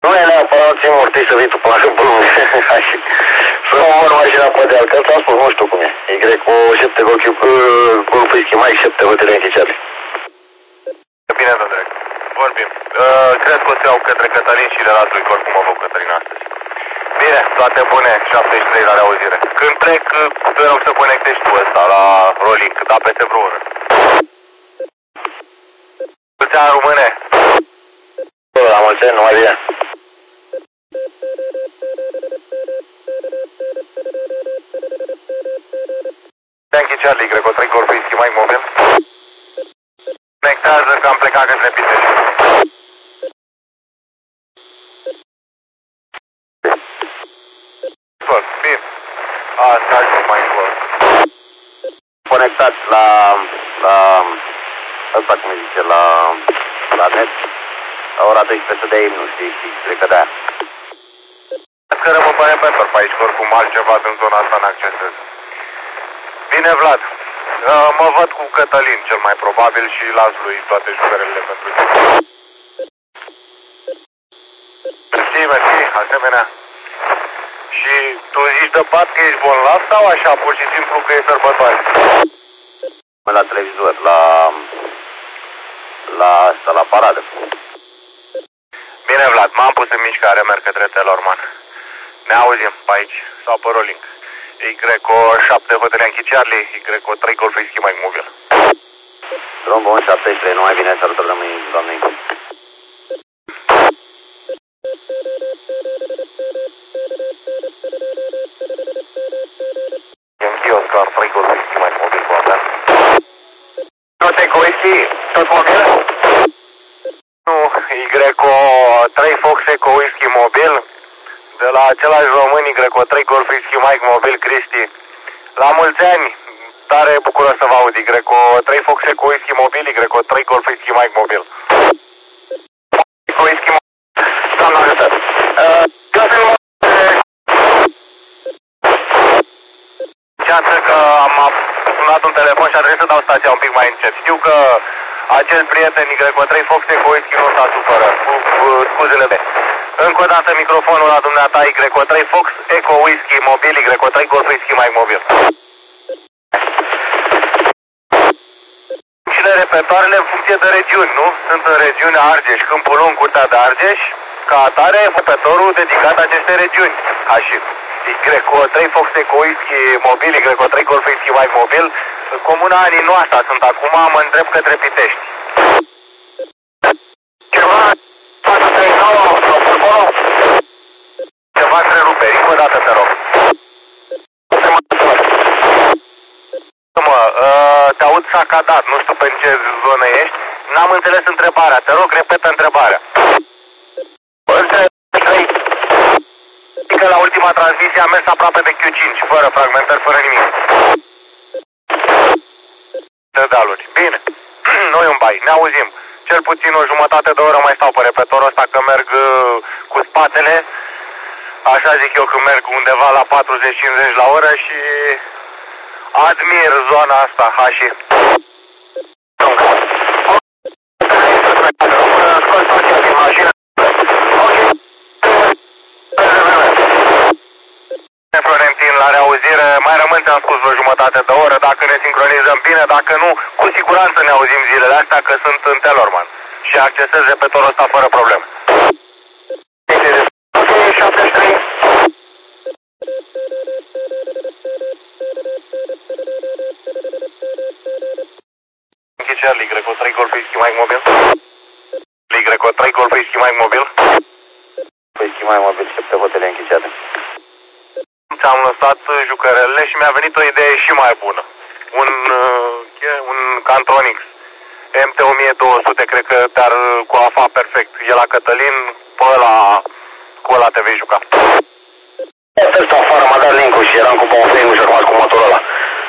Nu e neapărat țin morții să vii tu până la câmpul lumii. Să mă mor mașina pe deal, că ți-am spus, nu știu cum e. Y cu 7 Golf Whisky Mike, 7 hotele închiciate. Bine, domnule. Vorbim. Cred că o să iau către Cătălin și relatul că oricum a făcut Cătălin astăzi. Bine, toate bune, 73 la reauzire. Când plec, te rog să conectezi tu ăsta la Rolling, da, peste vreo oră. Mulți ani, române! La mulți ani, numai bine. Yankee Charlie, Greco 3 Golf Whisky Mike mobil. Conectează că am plecat către Pitești. Bine. Asta e mai bun. Conectat la asta cum îi zice, la net, la ora 12 de imnu, știi, cred că de-aia. Că rămân pe Pepper pe aici, că oricum altceva din zona asta n-accesez. Bine, Vlad. Mă văd cu Cătălin, cel mai probabil, și las lui toate jucările pentru tine. Mersi, asemenea. Și tu zici de pat că ești bolnav sau așa, pur și simplu că e sărbătoare? La televizor, la paradă. Bine, Vlad, m-am pus în mișcare, merg către Telorman. Ne auzim pe aici, sau pe Rolling. Y7 Hotel Yankee Charlie, Y3 Golf Whisky Mike mobil. Drum bun, 73, numai bine, salutări doamnei. Yankee Oscar 3 Golf Whisky Mike mobil, cu avea. Tot Eco Whisky, tot mobil? Nu, Y3 Fox Eco Whisky mobil. De la același român, Y3 Golf Whisky Mike mobil, Cristi. La mulți ani, tare bucuros să vă aud, Y3 Fox Eco Whisky mobil, Y3 Golf Whisky Mike mobil. Eco Whisky mobil, doamna ajutat. Ceață că am sunat un telefon și a trebuit să dau stația un pic mai încet. Știu că acel prieten Y3 Fox Eco Whisky nu s-a supărat, cu scuzele mele. Încă o dată microfonul la dumneata, Y3 Fox Eco Whisky mobil, Y3 Golf Whisky Mike mobil. Și de repetoarele în funcție de regiuni, nu? Sunt în regiunea Argeș, Câmpul Lung, Curtea de Argeș, ca atare repetorul dedicat acestei regiuni. Așa. Y3 Fox Eco Whisky mobil, Y3 Golf Whisky Mike mobil. Comuna Anii Noastră sunt acum, mă îndrept către Pitești. Ceva întreruperi, încă o dată te rog. Te aud sacadat, nu știu pe ce zonă ești. N-am înțeles întrebarea, te rog, repetă întrebarea. Că la ultima transmisie am mers aproape de Q5, fără fragmentări, fără nimic. Dealuri. Bine. Noi în bai, ne auzim. Cel puțin o jumătate de oră mai stau pe repetorul ăsta, că merg cu spatele. Așa zic eu, că merg undeva la 40-50 la oră și admir zona asta, hași. Florentin, la reauzire, mai rămân, ți-am spus, vreo jumătate de oră, dacă ne sincronizăm bine, dacă nu, cu siguranță ne auzim zilele astea, că sunt în Telorman și accesez repetorul ăsta fără probleme. Charlie, Y3 Golf Whisky Mike mobil. Y3 Golf Whisky Mike mobil. Whisky Mike mobil, 7 hotele închiciate. Ți-am lăsat jucărelele și mi-a venit o idee și mai bună. Un Cantronix MT-1200, cred că te-ar coafa perfect. E la Cătălin, pe ăla, cu ăla te vei juca. Ăsta afară, m-a dat link-ul și eram cu pomfrinul și acum cu motorul ăla.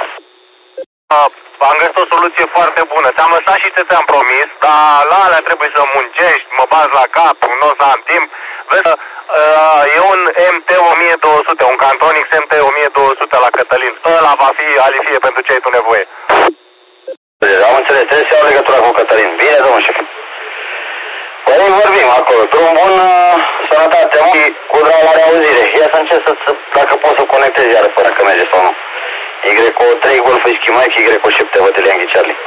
Am găsit o soluție foarte bună. Ți-am lăsat și ce ți-am promis, dar la alea trebuie să muncești, mă bazi la cap, nu o să am timp. Vezi, e un MT-1200, un Cantronix MT-1200 la Cătălin. Ăla va fi alifie pentru ce ai tu nevoie. Am înțeles, trebuie să iau legătura cu Cătălin. Bine, domnul șef. Păi vorbim acolo. Drum bun, sănătate. foarte mult și cu drag la reauzire. Ia să încerc dacă pot să conectez iară până că merge sau nu. Y3 Golf Whisky Mike, Y7 Hotel Yankee Charlie.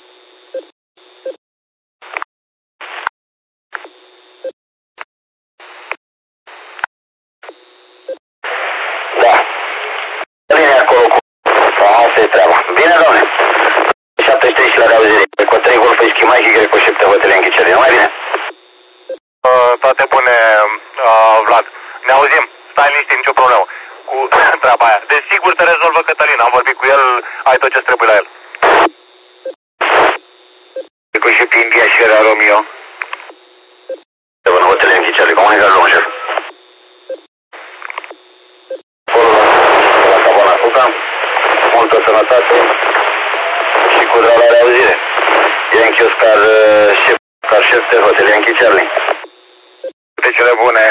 Da. Linia acolo cu... Asta e treaba. Bine, doamne. 73 și la reauzire. Y3 Golf Whisky Mike, Y7 Hotel Yankee Charlie. Nu mai bine? Toate bune, Vlad. Ne auzim. Stai liniștit, nicio problemă. Cu treaba aia. Desigur te rezolvă Cătălin. Am vorbit cu el, ai tot ce trebuie la el. Cu și India și la Romeo. De bună, Hotel Yankee Charlie. Comunicat, domnul șef. La Cabana Cuca. Multă sănătate. Și cu drag la reauzire. Yankee Oscar șef de Hotel Yankee Charlie. De cele bune.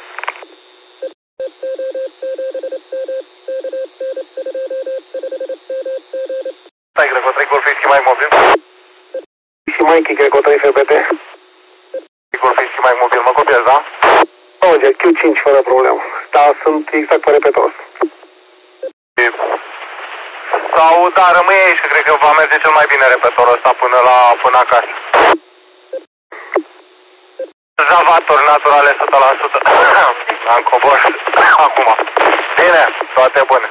Stai, Y3 Golf Whisky Mike mobil. Și Mike, Y3 FBT. Golf Whisky Mike mobil, mă copiez, da? Aude, Q5 fără problemă. Da, sunt exact pe repetor. Sau, da, rămâie aici, că cred că va merge cel mai bine repetorul ăsta până acasă. Zavator naturale 100%. Am coborât acum. Bine, toate bune.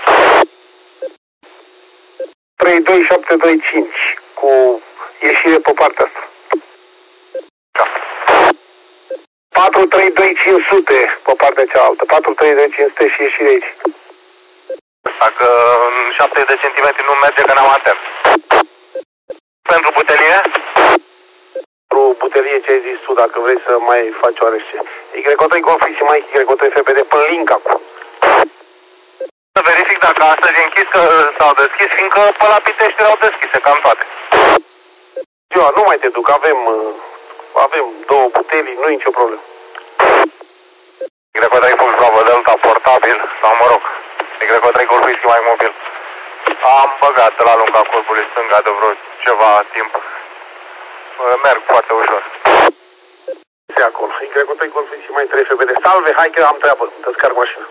32725 cu ieșire pe partea asta. Da. 432500 pe partea cealaltă. 432500 și ieșire aici. Dacă în 70 de centimetri nu merge, că n-am atent. Pentru butelie? Pentru butelie ce ai zis tu, dacă vrei să mai faci oarește. Y3 Golf și mai Y3 FBD pe link acum. Să verific dacă astăzi e închis sau deschis, fiindcă pe la Pitești erau deschise, cam toate. Ziua, nu mai te duc, avem două butelii, nu e nicio problemă. Y3 Fox Bravo Delta portabil, sau mă rog, Y3 Golf Whisky mai mobil. Am băgat la lunga curbului stânga de vreo ceva timp. Merg foarte ușor. Se acolo, Y3 Golf și mai 3 FBD. Salve, hai că am treabă, descarc mașina.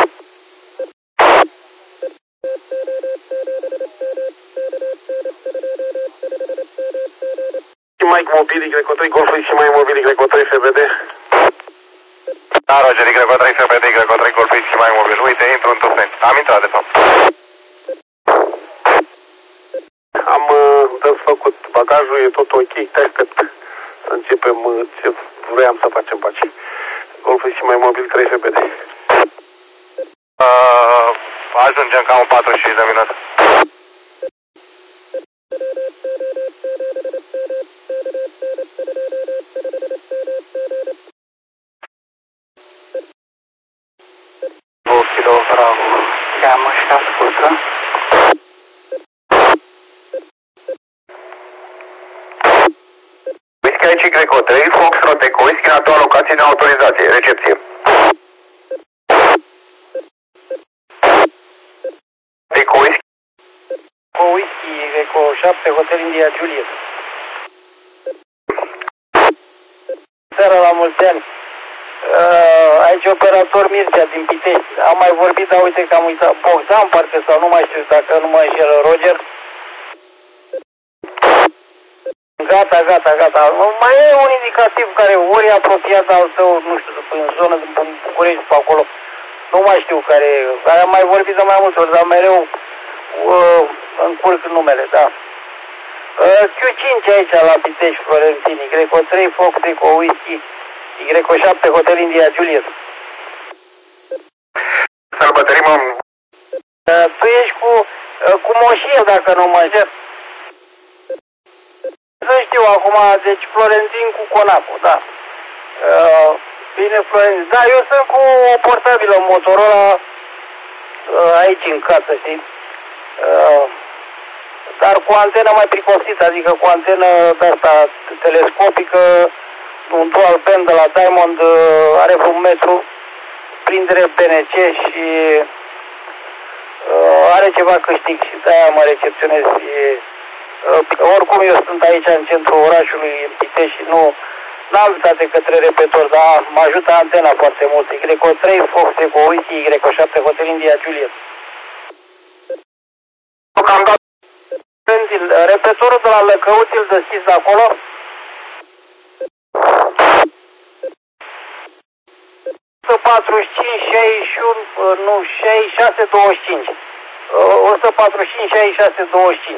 Mike mobil, Y3 Golf și mai mobil, Y3 FBD. Da, Roger, Y3 FBD, Y3 Golf și mai mobil. Uite, intru în Tufeni. Am intrat, de fapt. Am desfăcut bagajul, e tot ok, te aștept să începem ce vreau să facem pe aici. Golf și mai mobil 3 FBD. Ajungem cam în 45 de minute. Kilo Bravo. Cheamă și ascultă. Whisky aici Y3, Fox Roteco, whisky în a doua locație de autorizație, recepție. Eco whisky. Eco whisky, Eco 7, Hotel India Juliet. Seara la mulți ani. Aici operator Mircea din Pitești. Am mai vorbit, dar uite că am uitat. Bogdan parcă sau nu mai știu dacă nu mă înșelă Roger. Gata. Mai e un indicativ care ori e apropiat al tău, nu știu, în zonă din București pe acolo. Nu mai știu care am mai vorbit de mai multe ori, dar mereu încurc numele, da. Q5 aici la Pitești, Florentin, Y3 Fox, Eco Whisky, Y7 Hotel India Juliet. Sărbătorim. Tu ești cu moșie, dacă nu mă înșel. Să știu acum, deci Florentin cu Conaco, da. Bine, Florentin. Da, eu sunt cu o portabilă Motorola aici în casă, știi? Dar cu antenă mai pricopsită, adică cu antenă de asta telescopică, un dual band de la Diamond, are un metru, prindere BNC și are ceva câștig și de-aia mă recepționez. Oricum eu sunt aici în centrul orașului, în Pitești, și N-am uitat către repetor, dar mă ajută antena foarte mult. Y3, Fox, Eco, Whisky, Y7, Hotel India, Juliet. Am dat. Repetorul de la Lăcăuți îl deschizi de acolo? 145, 61, nu, 66, 25. 145, 66, 25.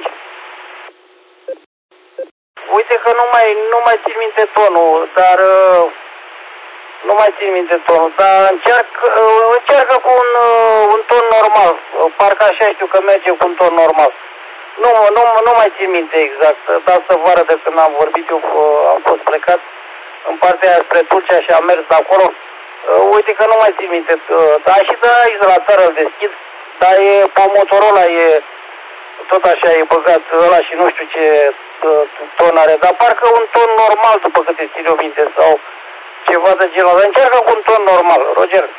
Uite că nu mai țin minte tonul, dar nu mai țin minte tonul, dar încearcă cu un ton normal. Parcă așa știu că merge cu un ton normal. Nu mai țin minte exact, dar să vară de când am vorbit, eu am fost plecat în partea aia spre Tulcea și am mers de acolo. Uite că nu mai țin minte, dar și de aici de la țară îl deschid, dar pe Motorola e tot așa, e băgat ăla și nu știu ce ton are, dar parcă un ton normal după câte țin eu minte sau ceva de genul ăla. Încearcă cu un ton normal, Roger.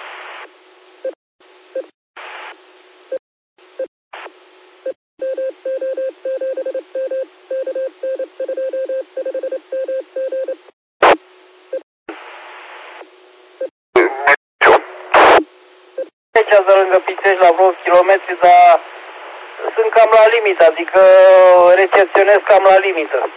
Aici de lângă Pitești la vreo kilometri, dar sunt cam la limită, adică recepționez cam la limită.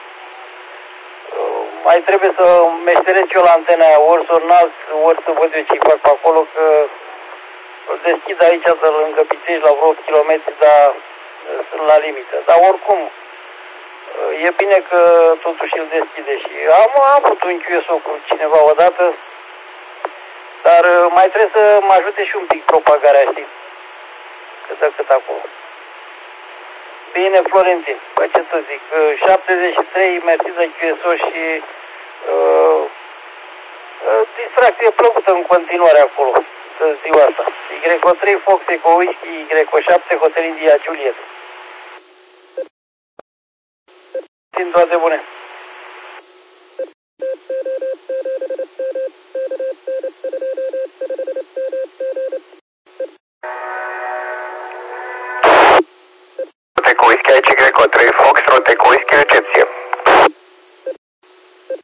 Mai trebuie să meșteresc eu la antena aia, ori să înalt, ori să văd eu ce-i fac pe acolo, că îl deschid aici de lângă Pitești la vreo kilometri, dar sunt la limită. Dar oricum, e bine că totuși îl deschide și am avut un QSO cu cineva odată, dar mai trebuie să mă ajute și un pic propagarea, știi? Cât de cât acolo. Bine, Florentin, băi, ce să zic, 73, mersi de QSO și distracție plăcută în continuare acolo, ziua asta. Y3, Fox, Eco, Whisky, Y7, Hotel India, Juliet. Țin toate bune. Eco Whisky, aici Y3, Fox, Eco Whisky, recepție.